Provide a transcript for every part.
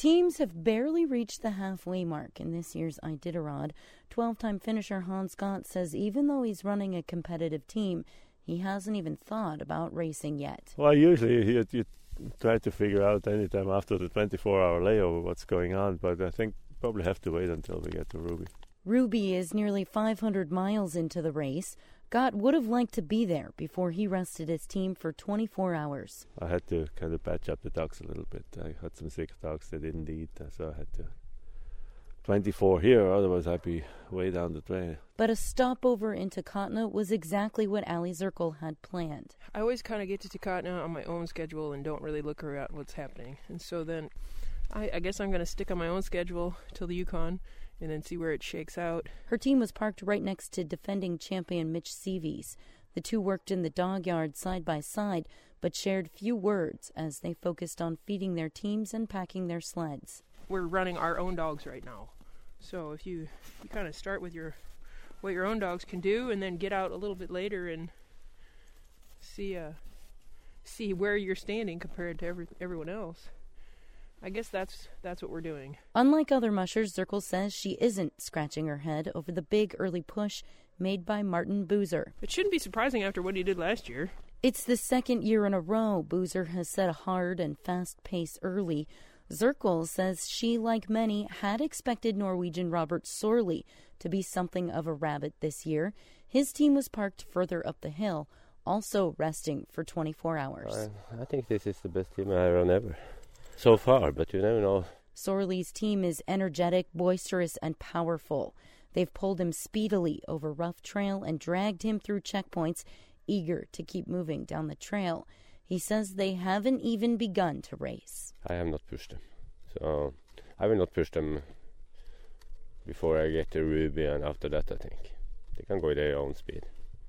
Teams have barely reached the halfway mark in this year's Iditarod. 12-time finisher Hans Gott says even though he's running a competitive team, he hasn't even thought about racing yet. Well, usually you try to figure out anytime after the 24-hour layover what's going on, but I think probably have to wait until we get to Ruby. Ruby is nearly 500 miles into the race. Gott would have liked to be there before he rested his team for 24 hours. I had to kind of patch up the dogs a little bit. I had some sick dogs they didn't eat, so I had to 24 here, otherwise I'd be way down the train. But a stopover in Takotna was exactly what Ali Zirkle had planned. I always kind of get to Takotna on my own schedule and don't really look around what's happening. And so then I guess I'm going to stick on my own schedule till the Yukon and then see where it shakes out. Her team was parked right next to defending champion Mitch Seavies. The two worked in the dog yard side by side, but shared few words as they focused on feeding their teams and packing their sleds. We're running our own dogs right now. So if you kind of start with what your own dogs can do and then get out a little bit later and see where you're standing compared to everyone else. I guess that's what we're doing. Unlike other mushers, Zirkle says she isn't scratching her head over the big early push made by Martin Boozer. It shouldn't be surprising after what he did last year. It's the second year in a row Boozer has set a hard and fast pace early. Zirkle says she, like many, had expected Norwegian Robert Sorley to be something of a rabbit this year. His team was parked further up the hill, also resting for 24 hours. I think this is the best team I run ever. So far, but you never know. Sorley's team is energetic, boisterous, and powerful. They've pulled him speedily over rough trail and dragged him through checkpoints, eager to keep moving down the trail. He says they haven't even begun to race. I have not pushed them. So I will not push them before I get to Ruby, and after that I think they can go their own speed.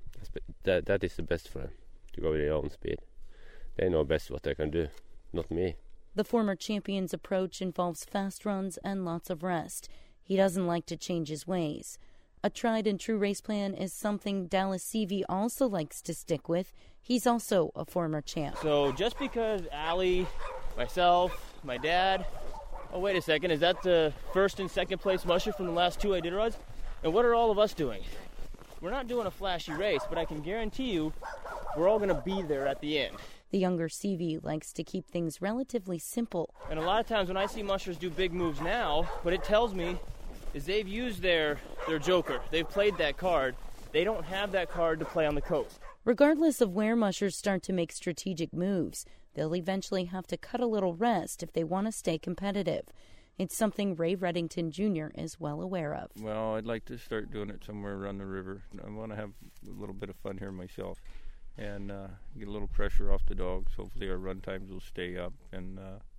That is the best for them, to go their own speed. They know best what they can do, not me. The former champion's approach involves fast runs and lots of rest. He doesn't like to change his ways. A tried-and-true race plan is something Dallas Seavey also likes to stick with. He's also a former champ. So just because Ali, myself, my dad... Oh, wait a second. Is that the first and second place musher from the last two Iditarods? And what are all of us doing? We're not doing a flashy race, but I can guarantee you we're all going to be there at the end. The younger Seavey likes to keep things relatively simple. And a lot of times when I see mushers do big moves now, what it tells me is they've used their joker. They've played that card. They don't have that card to play on the coast. Regardless of where mushers start to make strategic moves, they'll eventually have to cut a little rest if they want to stay competitive. It's something Ray Reddington Jr. is well aware of. Well, I'd like to start doing it somewhere around the river. I want to have a little bit of fun here myself and get a little pressure off the dogs. Hopefully our run times will stay up, and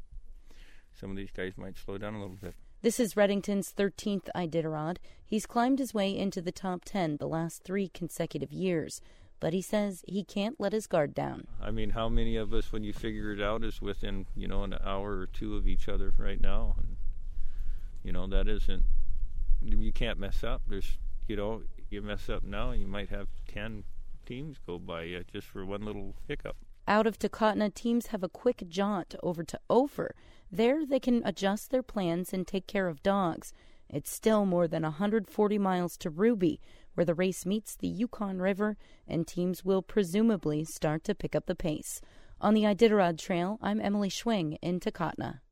some of these guys might slow down a little bit. This is Reddington's 13th Iditarod. He's climbed his way into the top 10 the last 3 consecutive years, but he says he can't let his guard down. I mean, how many of us, when you figure it out, is within, an hour or two of each other right now? And, that isn't, you can't mess up. There's, you mess up now, you might have 10 teams go by you just for one little hiccup. Out of Takotna, teams have a quick jaunt over to Ophir. There they can adjust their plans and take care of dogs. It's still more than 140 miles to Ruby, where the race meets the Yukon River, and teams will presumably start to pick up the pace. On the Iditarod Trail, I'm Emily Schwing in Takotna.